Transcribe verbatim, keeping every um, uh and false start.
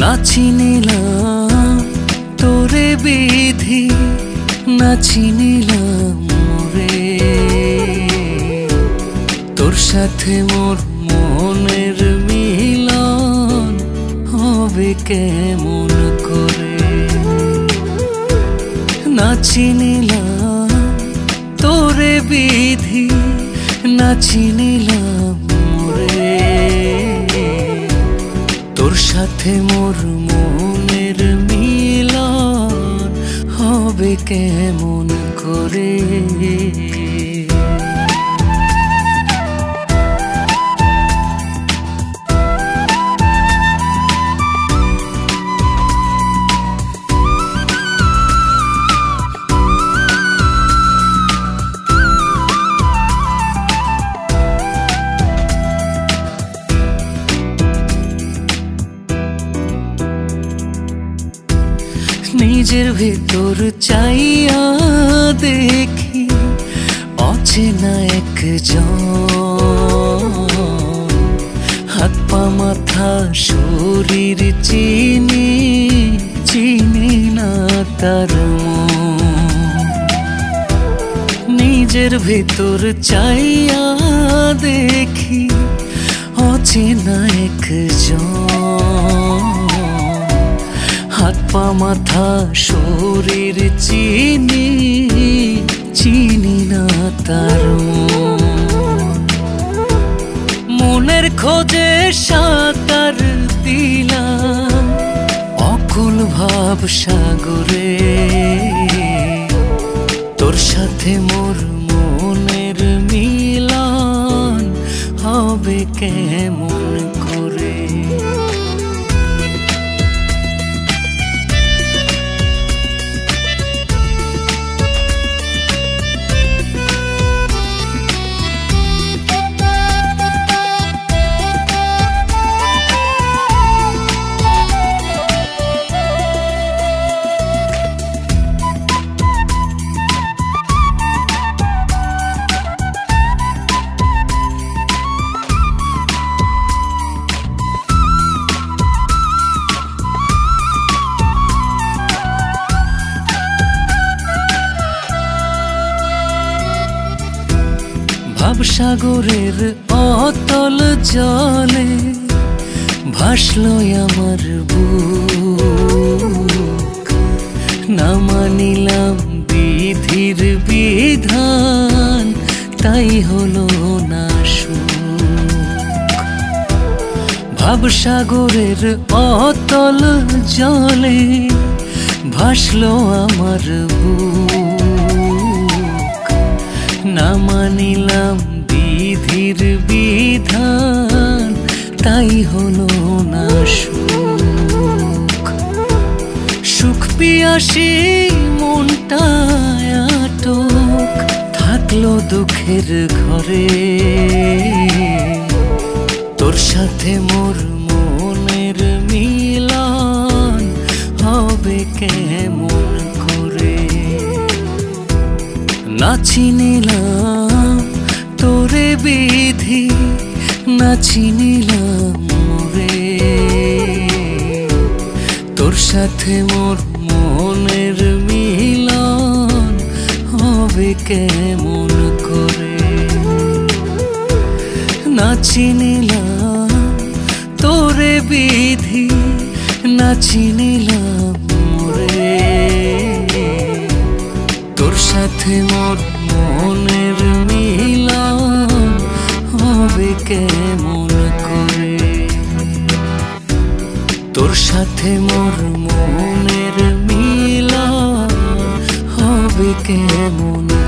না চিনিলাম তোরে বিধি, না চিনিলাম মোরে। তোর সাথে মোর মনের মিলন হবে কেমন করে। না চিনিলাম তোরে বিধি, না চিনিলাম মোরে। তোর সাথে মোর মনের মিলন হবে কেমন করে। নিজের ভেতর চাইয়া দেখি অচেনা একজন, হাত পা মাথা শরীর চিনি, চিনি না তার মন। নিজের ভেতর চাইয়া দেখি অচেনা একজন, হাত পা মাথা শরীর চিনি, চিনি না তার মন। মনের খোঁজে সাঁতার দিলাম অকুল ভাব সাগরে। তোর সাথে মোর মনের মিলন হবে কেমন করে। ভাবসাগরের অতল জলে ভাসলো আমার বুক। না মানিলাম বিধির বিধান, তাই হলো না সুখ। ভাবসাগরের অতল জলে ভাসলো আমার বুক। না মানিলাম বিধির বিধান, তাই হলো না সুখ। সুখ পিয়াসী মনটায় আটক থাকলো দুঃখের ঘরে। তোর সাথে মোর মনের মিলন হবে কেমন করে। না চিনিলাম তোরে বিধি, না চিনিলাম মোরে। তোর সাথে মোর মনের মিলন হবে কেমন করে। না চিনিলাম তোরে বিধি, না চিনিলাম মোরে। তোর সাথে মোর মনের মিলন হবে কেমন করে। তোর সাথে মোর মনের মিলন হবে কেমন